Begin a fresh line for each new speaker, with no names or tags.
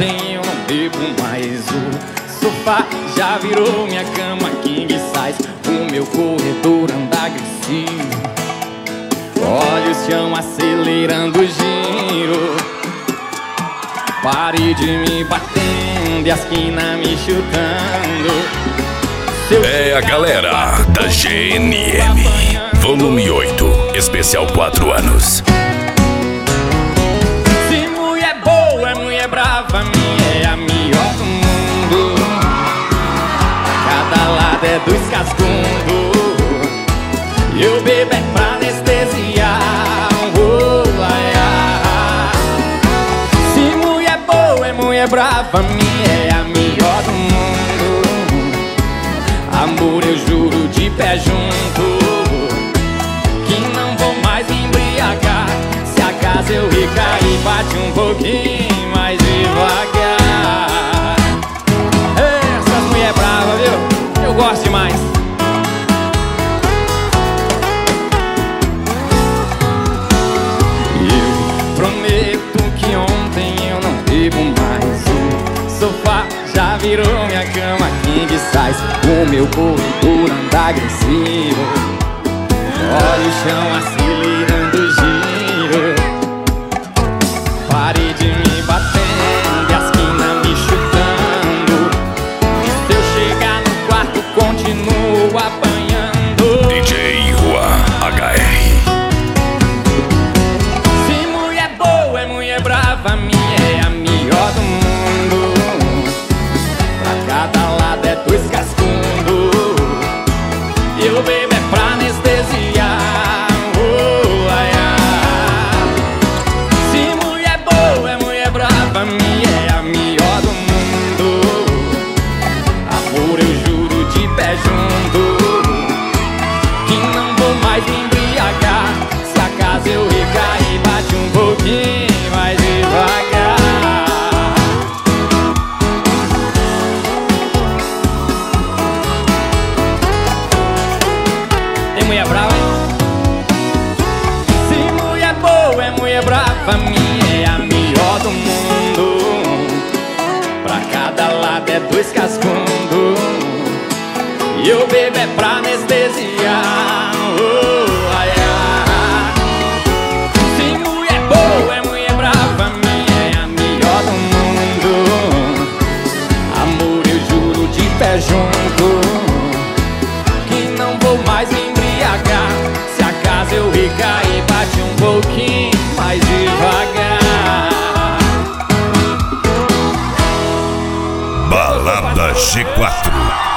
ontem eu não bebo mais. O sofá já virou minha cama king size. O meu corredor anda agressivo, olha o chão acelerando o giro. Parede me batendo e a esquina me chutando.
É a galera da GNM, volume 8, especial 4 anos.
Se mulher boa é mulher brava, minha é a melhor do mundo. Cada lado é dois cascundos. Eu bebo é pra anestesiar. Oh, ai, ai. Se mulher boa é mulher brava, minha é a melhor do mundo. Amor, eu juro de pé junto que não vou mais me embriagar. Se acaso eu recair, bate um pouquinho mais devagar. Essas mulher brava, viu? Eu gosto demais. Eu prometo que ontem eu não bebo mais. O sofá já virou minha cama king size. O meu corredor anda agressivo, olha o chão acelerando o giro. Parede me batendo e a esquina me chutando. E se eu chegar no quarto continuo apanhando.
DJ Juan HR.
Se mulher boa é mulher brava, minha é a melhor do mundo. Pra cada lado é dois cascundos. Eu bebo é pra anestesiar. Oh, ai, ai. Se mulher boa é mulher brava, minha é a melhor do mundo. Amor, eu juro de pé junto que não vou mais me embriagar. Se acaso eu recair, bate um pouquinho mais devagar. Tem mulher brava, hein? Se mulher boa é mulher brava, minha é a melhor do mundo. Pra cada lado é dois cascundos. E eu bebo é pra anestesiar. Oh, ai, ai. Se mulher boa é mulher brava, minha é a melhor do mundo. Amor, eu juro de pé junto que não vou mais me embriagar. Se acaso eu recair, bate um pouquinho mais devagar.
Balada G4.